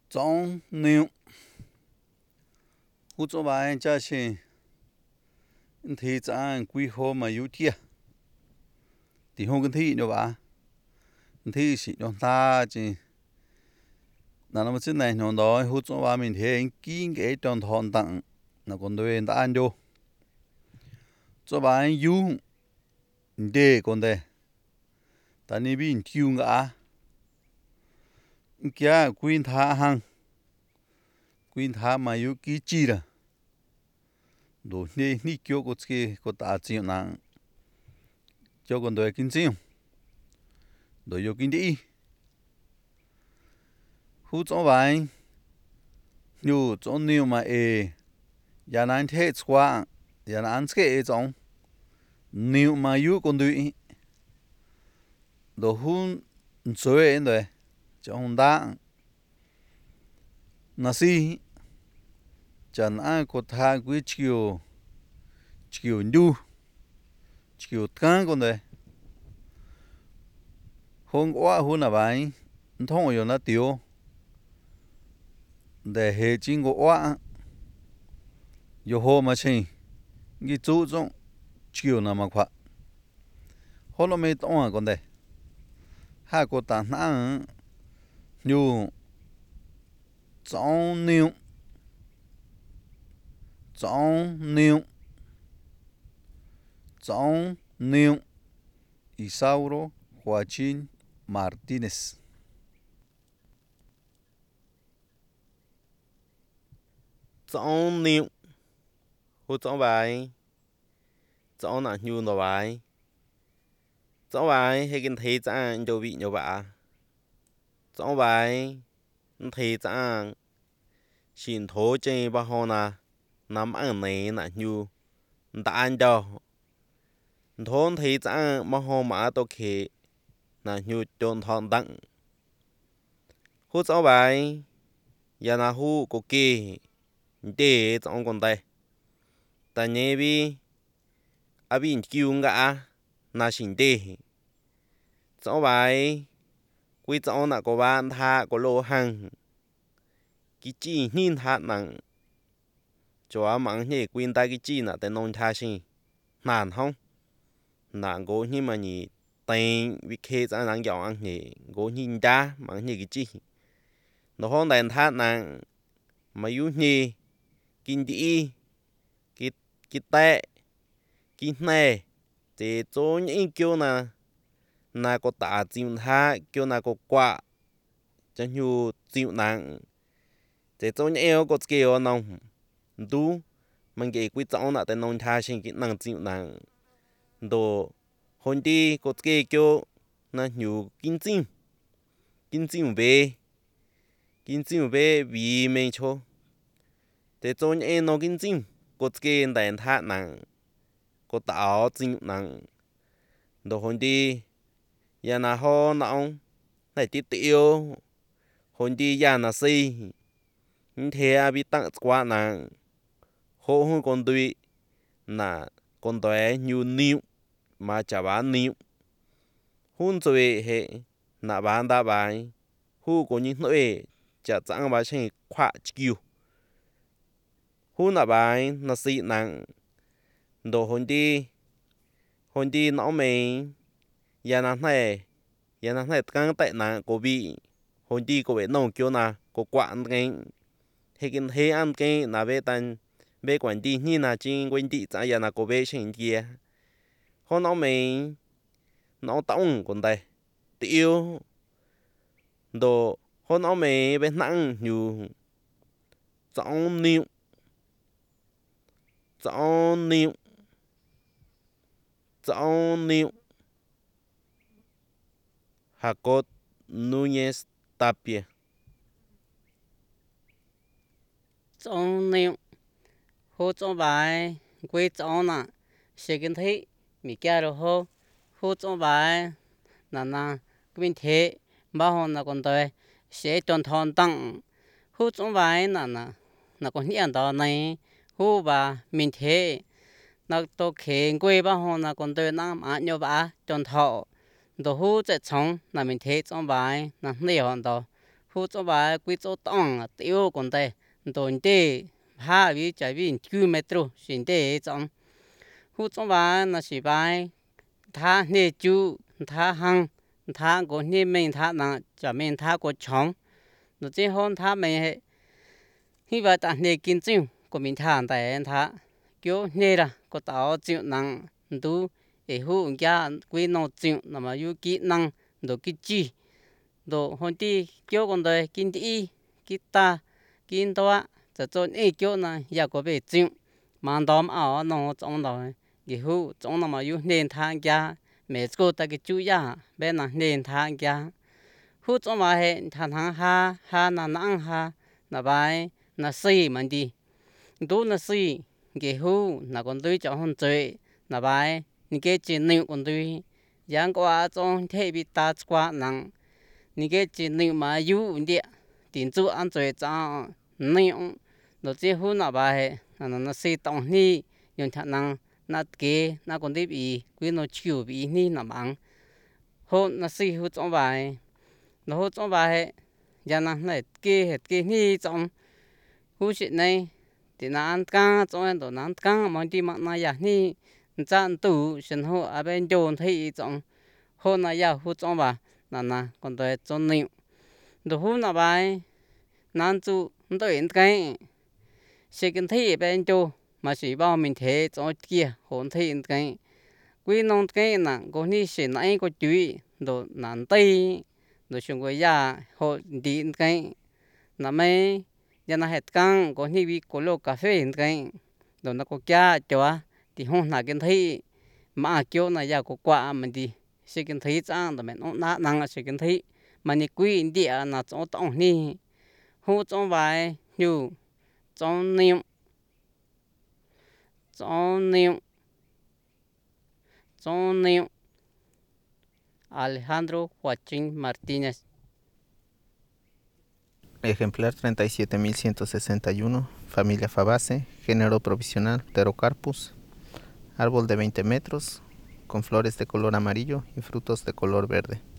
Trong niu hú cho bài cha xin thì cha quy hồ mà yếu tia thì không cần thi nữa bà thi sĩ nó ta chứ là nó trên này nó đó hú cho bài mình thấy kinh cái trong thôn tặng nó còn đôi ta ăn vô cho bài yếu để còn đây ta này bị tiêu ngã kia quyên tha hăng quyên tha mà yếu kỹ chi ra đồ nè ní kêu có cái có ta chịu nặng cho con đôi kinh chịu đôi vô kinh đi hú cho bài nhiều cho nhiều mà giờ này thế quá giờ này ăn cái trong nhiều mà yếu con đôi đồ hun chơi rồi cho hông đá nasi chẳng ai có tha quý chiều nhu chiều cán con đấy hôm qua hôm nào vậy thông rồi nó tiêu để hệ chính của qua yo hôm mà xin cái chú trọng chiều nào mà khoa hôm nó mới tông à con đấy hai cô ta nã nhu trong niu Isauro Joaquín Martínez. Trong niu hú trong bài trong là nhu nó bài trong bài hay kinh thấy cha nhiều vị nhiều bà trong bài thấy cha xin thố trên ba hồ na nắm ăn này là nhu đã ăn đâu thôn thấy cha mà hồ mà tôi kể là nhu trôn thon đặng hú trong bài giờ là hú có kê để trong con tay ta nhớ bi à bi kêu ngã na xin để trong bài quý trong là có bạn tha có lô hàng cái chi nhìn hạt nặng cho mạng nhẹ quyên ta cái chi là tên nông tha xin nản không nản cố nhưng mà nhỉ tên bị khê ra nắng gió ăn nhỉ cố nhìn ta mạng nhẹ cái chi nó không đèn tha nặng mà yếu nhỉ kinh đi cái tệ cái này thì cho những kiểu là có tạ chịu tha kiểu là có quả cho nhiều chịu nặng để cho những em có kiểu nông đủ mình cái quý trọng là tên nông tha sinh cái năng chịu nặng đồ hôm đi có cái kiểu là nhiều kinh về vì mình cho để cho những em nó kinh doanh có cái đèn thắt nặng có tạo chịu nặng đồ hôm đi giờ là ho nọng này tiêu hôm đi giờ là si thế bị tăng quá nặng hô hô con đuôi là con đuôi nhiều níu mà chả bán níu hôn rồi hệ là bán đa bài hô có những nơi chả chẳng bài trên khoa chiều hôn là bài là si nặng đồ hôm đi nó mình giờ này căng tệ nặng của bị hôm đi có vẻ nông kiểu nào có quản cái hay ăn cái là về tan về quản đi như là trên quản đi tại giờ là có về trên kia hôm nó mình nó tông còn đây tiêu đồ hôm nó mình bên nặng nhiều trong niu Jacob Núñez Tapia trong niu hú trong bài quý trong là sẽ kinh thấy mi kia rồi hú trong bài là quyên thế bao hôm là còn tới sẽ tròn thon tăng hú trong bài là còn hiện đó này hú bà mình thế nó tôi khen quê bao hôm là còn tới nam ăn nhiều bà tròn thọ đồ hú chạy trong là mình thế trong bài là nhiều hơn đó hú cho bà quý cho tông tiêu còn đây đồn tê ha vì chạy vì km xin tê trong hú cho bà là chỉ bài thà nê chú thà hăng thà có nê mình thà nặng cho mình thà có chóng nó chỉ hôn thà mình hệ khi bà ta nê kinh chịu của mình thà tại thà kiểu nê là có tạo chịu nặng đủ để hú gia quý nó chịu là mà yêu kỹ năng đồ kỹ chi đồ hôn ti kiểu còn đời kinh tế kỹ ta kinh toaจะจนเกี่ยวนะอยากก็ไปจิ้งมันดอมเอาน้องจงดอยกี่หูจงนำมาอยู่เนินทางยาเมื่อกูตะกี้จุยาเบนนะเนินทางยาหูจงมาเห็นทางหานานังหานาบายนาซีมันดีดูนาซีกี่หูนาคนดุยจะหุ่นเจนาบายนี่เกจินนิ่งคนดุยยังกว่าจงเทบิตากว่านังนี่เกจินนิ่งมาอยู่เดียตินจูอันเจจ้านิ่งđồ chỉ hú nào bà hệ nó xây tông ni dùng thằng năng nát kế nát còn tiếp ý quý nó chịu bị ni nằm ăn hôn nó xây hú trong bài nó hú trong bài hệ giờ năng này kế ni trong hú chuyện này thì nó ăn cá trong anh đồ nó ăn cá mà đi mặc na giả ni chăn tủ xin hú ở bên dồn thấy trong hôn nó giờ hú trong bà nè còn tôi trong niệm đồ hú nào bài nan chú tôi yên cái sẽ kiến thấy bên chỗ mà chỉ bao mình thế cho kia hỗn thị cái quý nông cái là có ní sẽ nãy có chú đồ nản tây đồ chúng tôi ra họ đi cái là mấy giờ nó hết căng có ní bị có lô cà phê cái đồ nó có kia cho thì không là kiến thấy mà kiểu là giờ có quả mình đi sẽ kiến thấy trang là mình nó năng sẽ kiến thấy mà ní quý địa là chỗ tổng ní hú trong bài nhiều trong niệm Alejandro Joaquín Martínez. Ejemplar 37.161, familia Fabaceae, género provisional Pterocarpus, árbol de 20 metros, con flores de color amarillo y frutos de color verde.